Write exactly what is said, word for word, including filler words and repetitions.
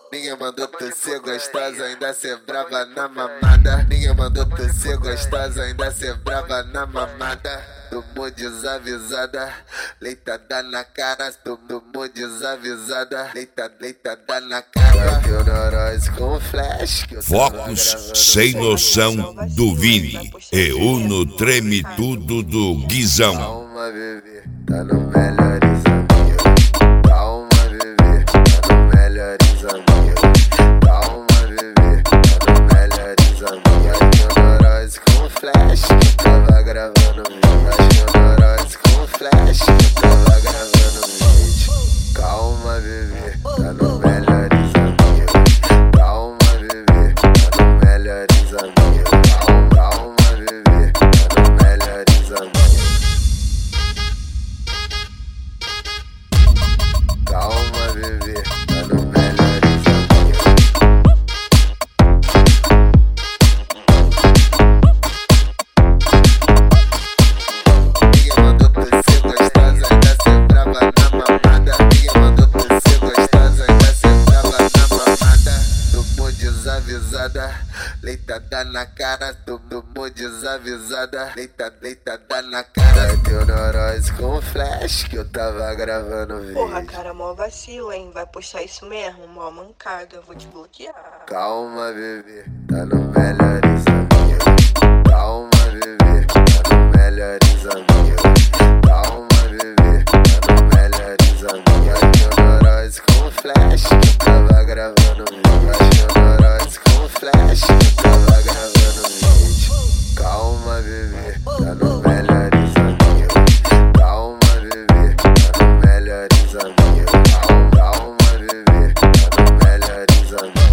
Ninguém mandou tu ser gostosa, ainda ser brava na mamada. Ninguém mandou tu ser gostosa, ainda ser brava na mamada. Tomou desavisada, leitada na cara. Tomou desavisada, leita, leitada na cara. Bateu neurose com flash. Focos sem noção do Vini e Uno treme tudo do Guizão. Calma, bebê, tá no melhores amigos. Calma, bebê, tá no melhores amigos. Calma, bebê, tá no melhores amigos. Bateu neurose com flash, tava gravando vídeo. Bateu neurose com flash, tava gravando vídeo. Calma, bebê, tá no melhores amigos. Calma, bebê, tá no melhores amigos. Calma, bebê, tá no melhores amigos. Calma, bebê, tá no melhores amigos. Ninguém mandou tu ser gostosa, ainda ser brava na mamada. Ninguém mandou tu ser gostosa, ainda ser brava na mamada. Tomou desavisada, leitada na cara. Tomou desavisada, leita, leitada na cara. Bateu neurose com flash que eu tava gravando vídeo. Porra, cara, mó vacilo, hein? Vai postar isso mesmo? Mó mancada, vou te bloquear. Calma, bebê, tá no melhores amigos. Calma, bebê, tá no melhores amigos. Calma, bebê, tá no melhores amigos. Bateu neurose com flash que eu tava gravando vídeo. Bateu neurose com flash que eu tava gravando vídeo. Calma, bebê, tá no melhores amigos. Calma, bebê, tá no melhores amigos. Calma, bebê, tá no melhores amigos.